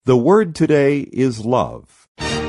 The word today is love.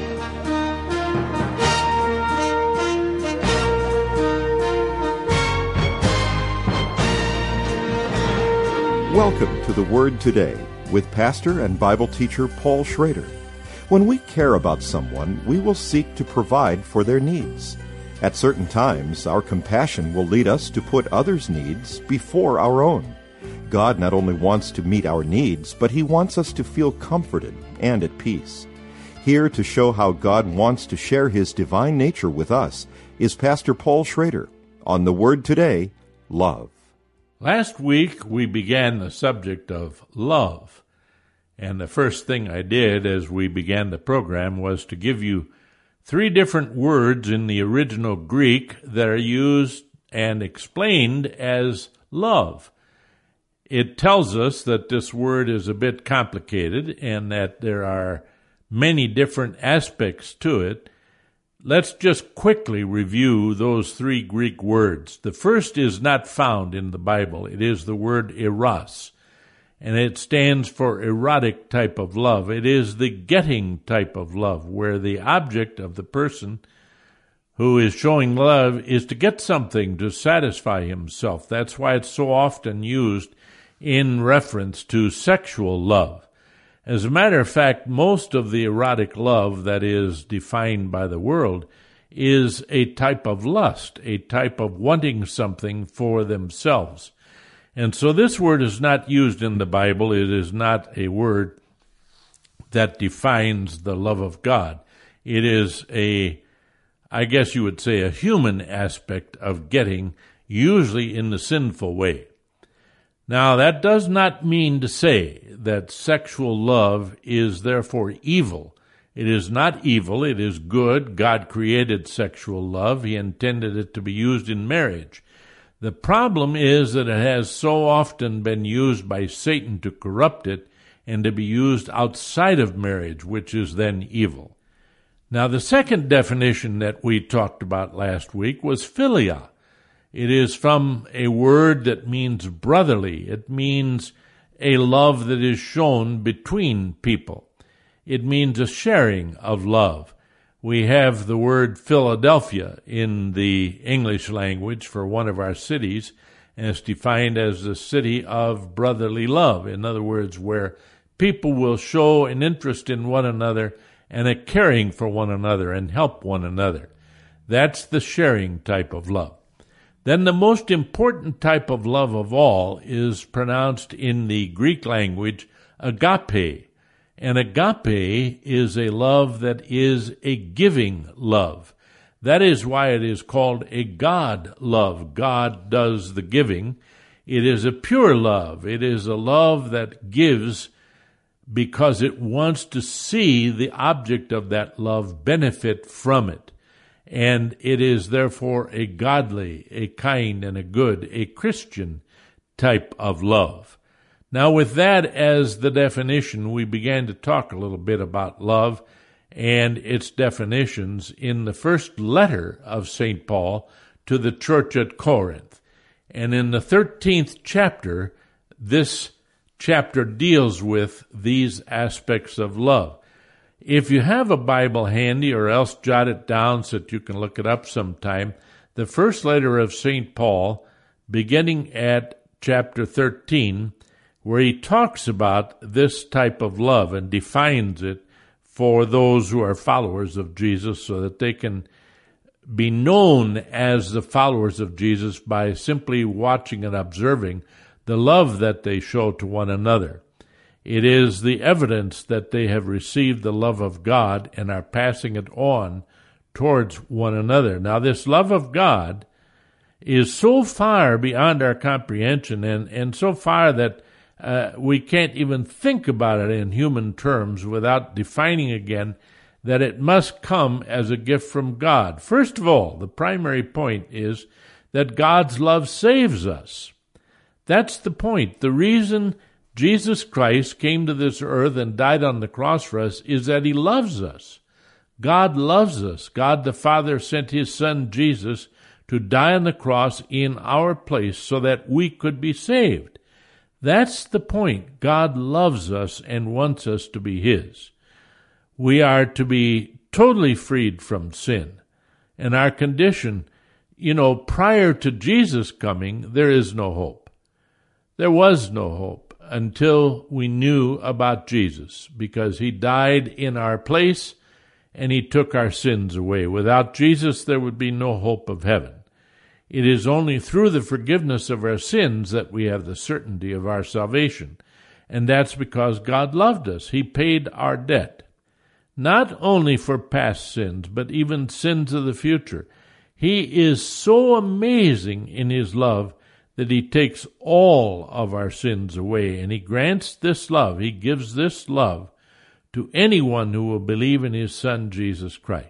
Welcome to the Word Today with pastor and Bible teacher Paul Schrader. When we care about someone, we will seek to provide for their needs. At certain times, our compassion will lead us to put others' needs before our own. God not only wants to meet our needs, but He wants us to feel comforted and at peace. Here to show how God wants to share His divine nature with us is Pastor Paul Schrader on the Word Today, Love. Last week we began the subject of love, and the first thing I did as we began the program was to give you 3 different words in the original Greek that are used and explained as love. It tells us that this word is a bit complicated and that there are many different aspects to it. Let's just quickly review those 3 Greek words. The first is not found in the Bible. It is the word eros, and it stands for erotic type of love. It is the getting type of love, where the object of the person who is showing love is to get something to satisfy himself. That's why it's so often used in reference to sexual love. As a matter of fact, most of the erotic love that is defined by the world is a type of lust, a type of wanting something for themselves. And so this word is not used in the Bible. It is not a word that defines the love of God. It is I guess you would say, a human aspect of getting, usually in the sinful way. Now, that does not mean to say that sexual love is therefore evil. It is not evil. It is good. God created sexual love. He intended it to be used in marriage. The problem is that it has so often been used by Satan to corrupt it and to be used outside of marriage, which is then evil. Now, the second definition that we talked about last week was philia. It is from a word that means brotherly. It means a love that is shown between people. It means a sharing of love. We have the word Philadelphia in the English language for one of our cities, and it's defined as the city of brotherly love. In other words, where people will show an interest in one another and a caring for one another and help one another. That's the sharing type of love. Then the most important type of love of all is pronounced in the Greek language agape. And agape is a love that is a giving love. That is why it is called a God love. God does the giving. It is a pure love. It is a love that gives because it wants to see the object of that love benefit from it. And it is therefore a godly, a kind, and a good, a Christian type of love. Now, with that as the definition, we began to talk a little bit about love and its definitions in the first letter of St. Paul to the church at Corinth. And in the 13th chapter, this chapter deals with these aspects of love. If you have a Bible handy, or else jot it down so that you can look it up sometime, the first letter of St. Paul, beginning at chapter 13, where he talks about this type of love and defines it for those who are followers of Jesus so that they can be known as the followers of Jesus by simply watching and observing the love that they show to one another. It is the evidence that they have received the love of God and are passing it on towards one another. Now, this love of God is so far beyond our comprehension and so far that we can't even think about it in human terms without defining again that it must come as a gift from God. First of all, the primary point is that God's love saves us. That's the point. The reason Jesus Christ came to this earth and died on the cross for us is that He loves us. God loves us. God the Father sent His Son Jesus to die on the cross in our place so that we could be saved. That's the point. God loves us and wants us to be His. We are to be totally freed from sin. And our condition, prior to Jesus coming, there is no hope. There was no hope until we knew about Jesus, because He died in our place and He took our sins away. Without Jesus, there would be no hope of heaven. It is only through the forgiveness of our sins that we have the certainty of our salvation. And that's because God loved us. He paid our debt. Not only for past sins, but even sins of the future. He is so amazing in His love that He takes all of our sins away. And He grants this love. He gives this love to anyone who will believe in His Son, Jesus Christ.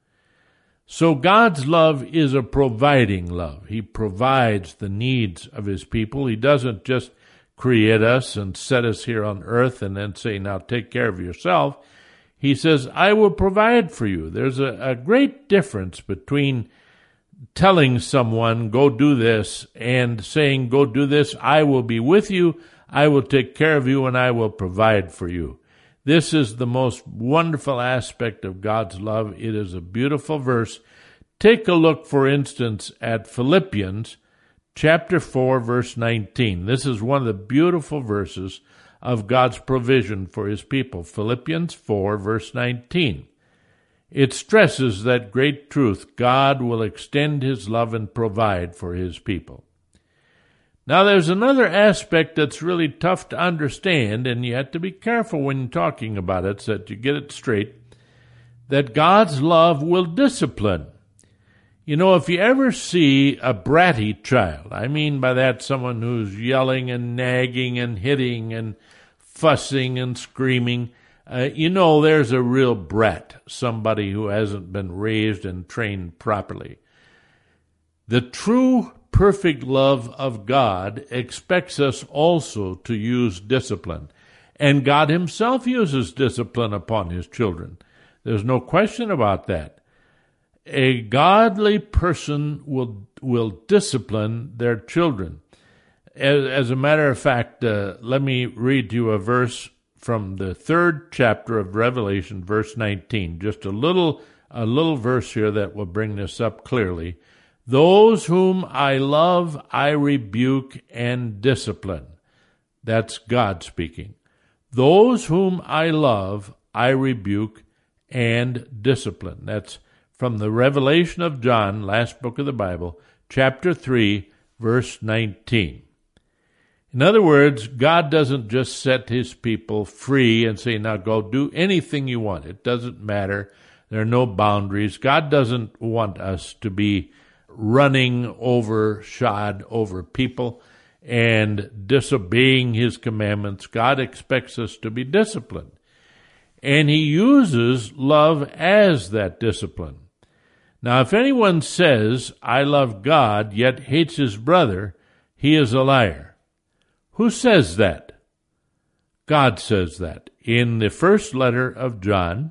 So God's love is a providing love. He provides the needs of His people. He doesn't just create us and set us here on earth and then say, now take care of yourself. He says, I will provide for you. There's a great difference between telling someone, go do this, and saying, go do this. I will be with you. I will take care of you, and I will provide for you. This is the most wonderful aspect of God's love. It is a beautiful verse. Take a look, for instance, at Philippians chapter 4, verse 19. This is one of the beautiful verses of God's provision for His people. Philippians 4, verse 19. It stresses that great truth. God will extend His love and provide for His people. Now, there's another aspect that's really tough to understand, and you have to be careful when you're talking about it so that you get it straight, that God's love will discipline. If you ever see a bratty child, I mean by that someone who's yelling and nagging and hitting and fussing and screaming, there's a real brat, somebody who hasn't been raised and trained properly. The true perfect love of God expects us also to use discipline. And God Himself uses discipline upon His children. There's no question about that. A godly person will discipline their children. As a matter of fact, let me read you a verse from the 3rd chapter of Revelation, verse 19. Just a little verse here that will bring this up clearly. Those whom I love, I rebuke and discipline. That's God speaking. Those whom I love, I rebuke and discipline. That's from the Revelation of John, last book of the Bible, chapter 3, verse 19. In other words, God doesn't just set His people free and say, now go do anything you want. It doesn't matter. There are no boundaries. God doesn't want us to be running shod over people and disobeying His commandments. God expects us to be disciplined. And He uses love as that discipline. Now, if anyone says, I love God, yet hates his brother, he is a liar. Who says that? God says that. In the first letter of John,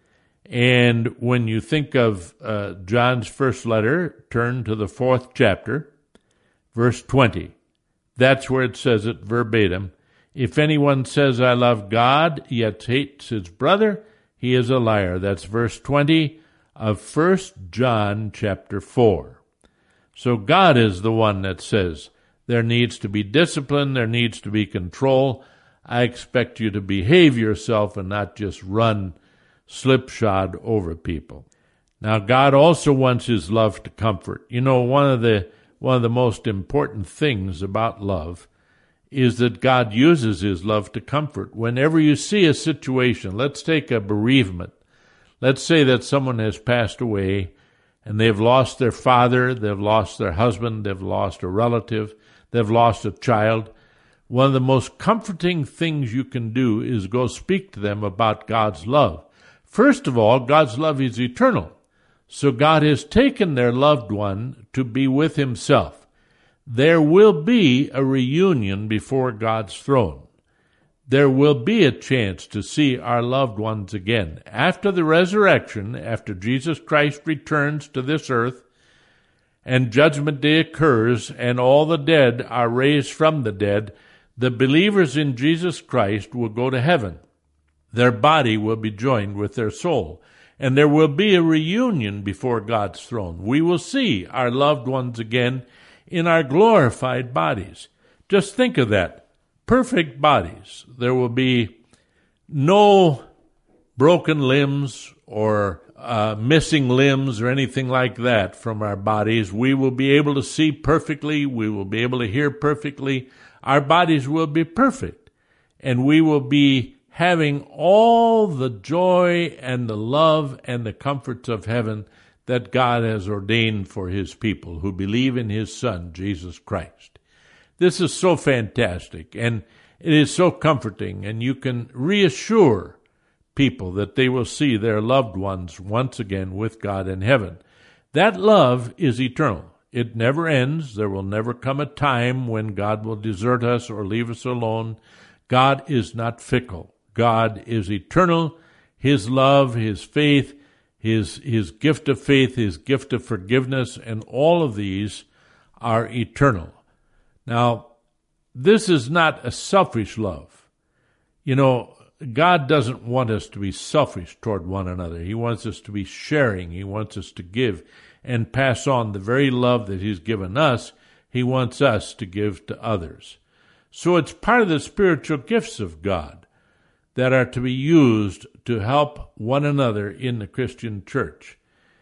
and when you think of John's first letter, turn to the 4th chapter, verse 20. That's where it says it verbatim. If anyone says, I love God, yet hates his brother, he is a liar. That's verse 20 of 1 John chapter 4. So God is the one that says there needs to be discipline, there needs to be control. I expect you to behave yourself and not just run slipshod over people. Now, God also wants His love to comfort. One of the most important things about love is that God uses His love to comfort. Whenever you see a situation, let's take a bereavement. Let's say that someone has passed away and they've lost their father, they've lost their husband, they've lost a relative, they've lost a child. One of the most comforting things you can do is go speak to them about God's love. First of all, God's love is eternal. So God has taken their loved one to be with Himself. There will be a reunion before God's throne. There will be a chance to see our loved ones again. After the resurrection, after Jesus Christ returns to this earth, and Judgment Day occurs, and all the dead are raised from the dead, The believers in Jesus Christ will go to heaven. Their body will be joined with their soul, and there will be a reunion before God's throne. We will see our loved ones again in our glorified bodies. Just think of that. Perfect bodies. There will be no broken limbs or missing limbs or anything like that from our bodies. We will be able to see perfectly. We will be able to hear perfectly. Our bodies will be perfect, and we will be having all the joy and the love and the comforts of heaven that God has ordained for his people who believe in his Son, Jesus Christ. This is so fantastic, and it is so comforting, and you can reassure people that they will see their loved ones once again with God in heaven. That love is eternal. It never ends. There will never come a time when God will desert us or leave us alone. God is not fickle. God is eternal. His love, his faith, his gift of faith, his gift of forgiveness, and all of these are eternal. Now, this is not a selfish love. You know, God doesn't want us to be selfish toward one another. He wants us to be sharing. He wants us to give and pass on the very love that he's given us. He wants us to give to others. So it's part of the spiritual gifts of God that are to be used to help one another in the Christian church.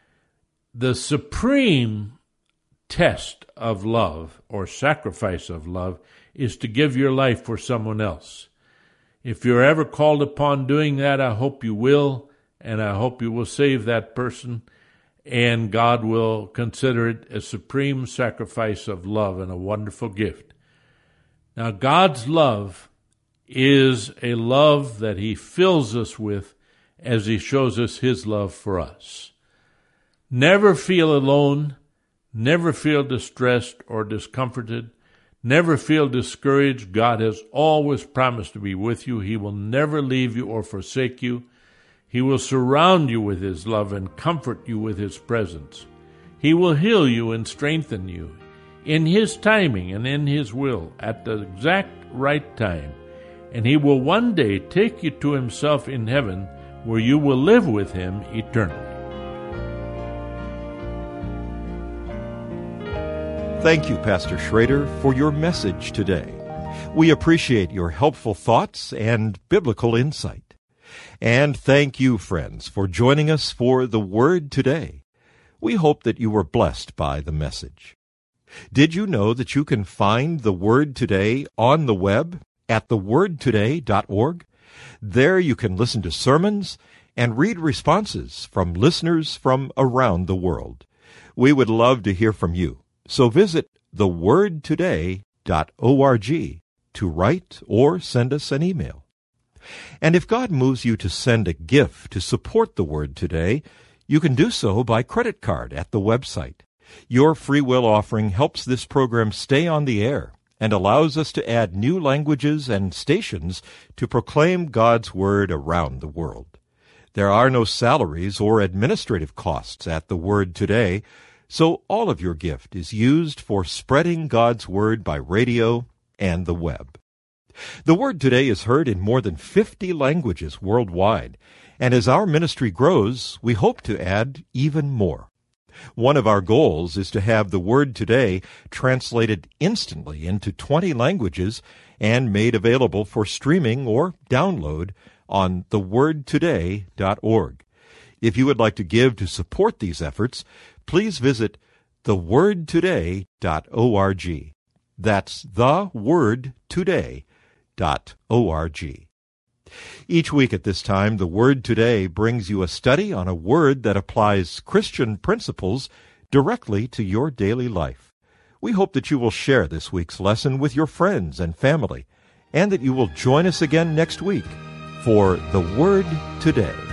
The supreme test of love or sacrifice of love is to give your life for someone else. If you're ever called upon doing that, I hope you will, and I hope you will save that person, and God will consider it a supreme sacrifice of love and a wonderful gift. Now, God's love is a love that he fills us with as he shows us his love for us. Never feel alone, never feel distressed or discomforted, never feel discouraged. God has always promised to be with you. He will never leave you or forsake you. He will surround you with his love and comfort you with his presence. He will heal you and strengthen you in his timing and in his will at the exact right time. And he will one day take you to himself in heaven, where you will live with him eternally. Thank you, Pastor Schrader, for your message today. We appreciate your helpful thoughts and biblical insight. And thank you, friends, for joining us for The Word Today. We hope that you were blessed by the message. Did you know that you can find The Word Today on the web at thewordtoday.org? There you can listen to sermons and read responses from listeners from around the world. We would love to hear from you. So visit thewordtoday.org to write or send us an email. And if God moves you to send a gift to support the Word Today, you can do so by credit card at the website. Your free will offering helps this program stay on the air and allows us to add new languages and stations to proclaim God's Word around the world. There are no salaries or administrative costs at the Word Today, so all of your gift is used for spreading God's Word by radio and the web. The Word Today is heard in more than 50 languages worldwide, and as our ministry grows, we hope to add even more. One of our goals is to have the Word Today translated instantly into 20 languages and made available for streaming or download on thewordtoday.org. If you would like to give to support these efforts, please visit thewordtoday.org. That's thewordtoday.org. Each week at this time, The Word Today brings you a study on a word that applies Christian principles directly to your daily life. We hope that you will share this week's lesson with your friends and family, and that you will join us again next week for The Word Today.